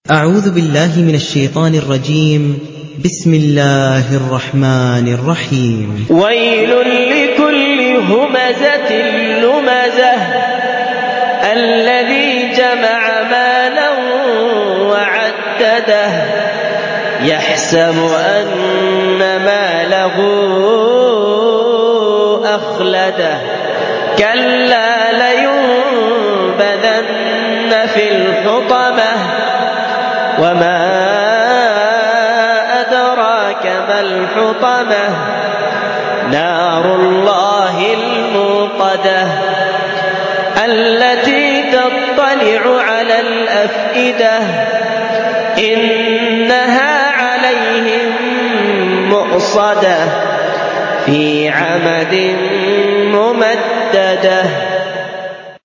أعوذ بالله من الشيطان الرجيم. بسم الله الرحمن الرحيم. ويل لكل همزة لمزة الذي جمع مالا وعدده يحسب أن ماله أخلده كلا لينبذن في الحطمة وما أدراك ما الحطمة نار الله الموقدة التي تطلع على الأفئدة إنها عليهم مؤصدة في عمد ممددة.